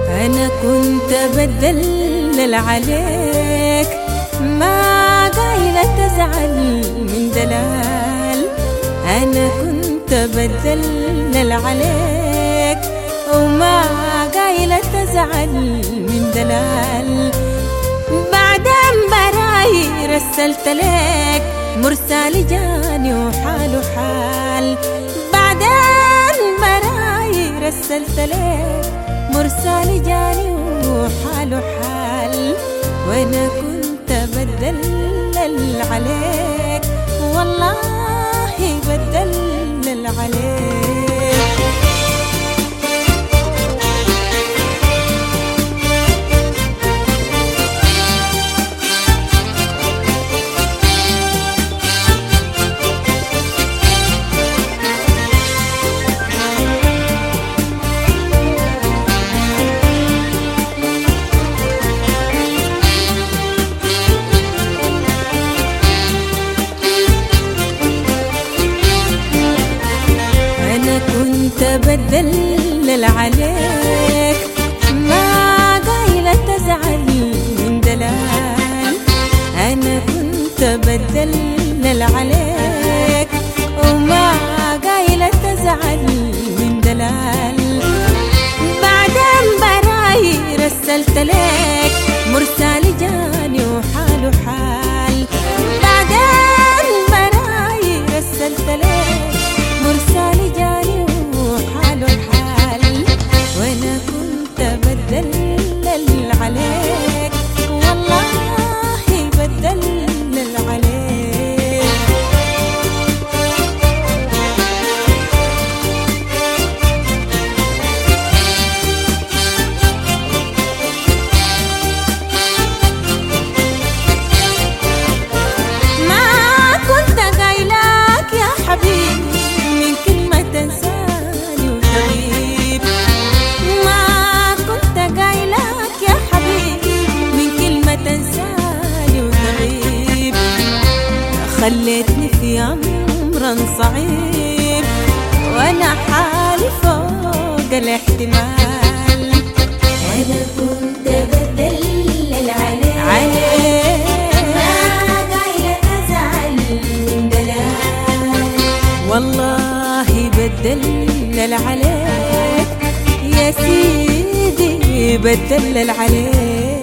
أنا كنت بدلل عليك، ما قايلة تزعل من دلال. أنا كنت بدلل عليك وما قايلة تزعل من دلال. بعدين براي رسلت لك مرسال جاني وحاله حال. بعدين براي رسلت لك مرسال جاني وحاله حال. وانا كنت بدلل عليك، والله بدلل عليك. كنت بدلل عليك، ما قايلة تزعل من دلال. أنا كنت بدلل عليك وما قايلة تزعل من دلال. بعدين براي رسلت لك مرسال جاني وحاله حال. بعدين براي رسلت لك مرسال جاني وحاله حال. وانا كنت بدلل عليك، والله بدلل عليك. ما كنت قايلك يا حبيبي من كلمة تنساني وتغيب. ما كنت قايلك يا حبيبي من كلمة تنساني وتغيب. خليتني في أمر صعيب وأنا حالي فوق الاحتمال. أنا كنت بدلل عليك، ما قايلة تزعل من دلال. والله بدلل عليك يا سيدي، بدلل عليك.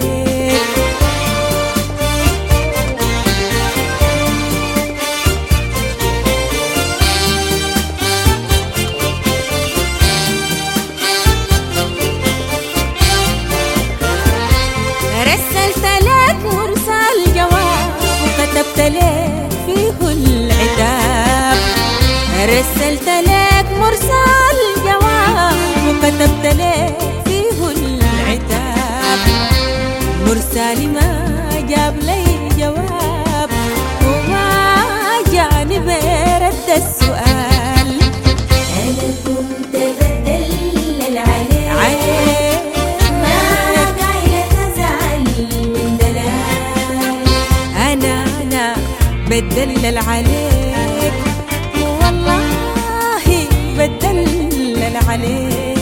رسلت لك مرسال جواب وكتبت لك فيه العتاب. رسلت لك مرسال جواب وكتبت لك فيه العتاب. مرسالي ما جاب لي جواب وما جاني برد السؤال. أنا كنت بدلل عليك، ما قايلة تزعل من دلال. أنا بدلل عليك، والله بدلل عليك.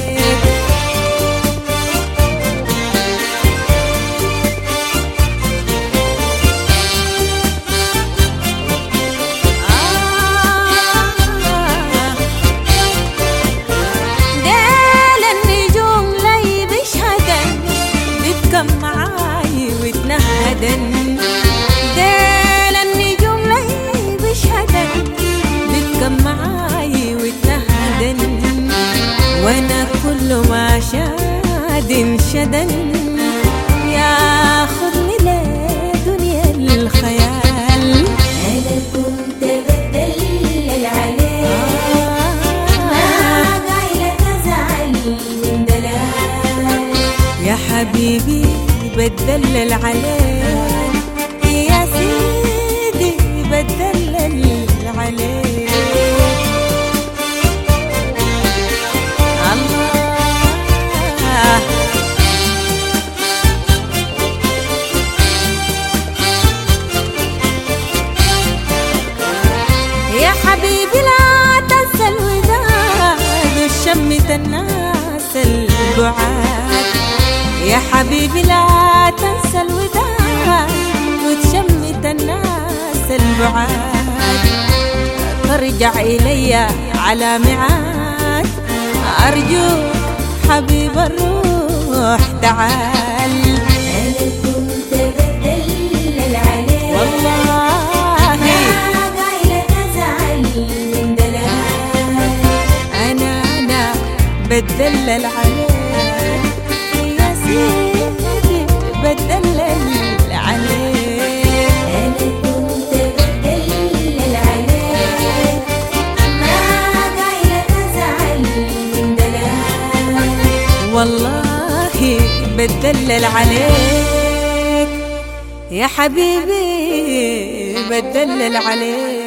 ديل النجوم لي بشهدن بتكم معاي وتنهدن. ديل النجوم لي بشهدن بتكم معاي وتنهدن. وانا كل ما شاد شدن ياخذني لدنيا الخيال. أنا كنت بدلل عليك، ما قايلة تزعل من دلال. يا حبيبي بدلل عليك يا سيدي، بدلل عليك. الله يا حبيبي لا تنسى الوداد وشمت الناس البعاد. يا حبيبي لا تنسى الوداد وتشمت الناس البعاد، ترجع إلي على ميعاد، أرجوك حبيب الروح تعال. أنا كنت بتدلل عليك والله ما قايلة تزعل من دلال. أنا بتدلل عليك يا سيدي، بتدلل عليك. أنا كنت بتدلل عليك ما قايلة تزعل من دلال. والله بتدلل عليك يا حبيبي، بتدلل عليك.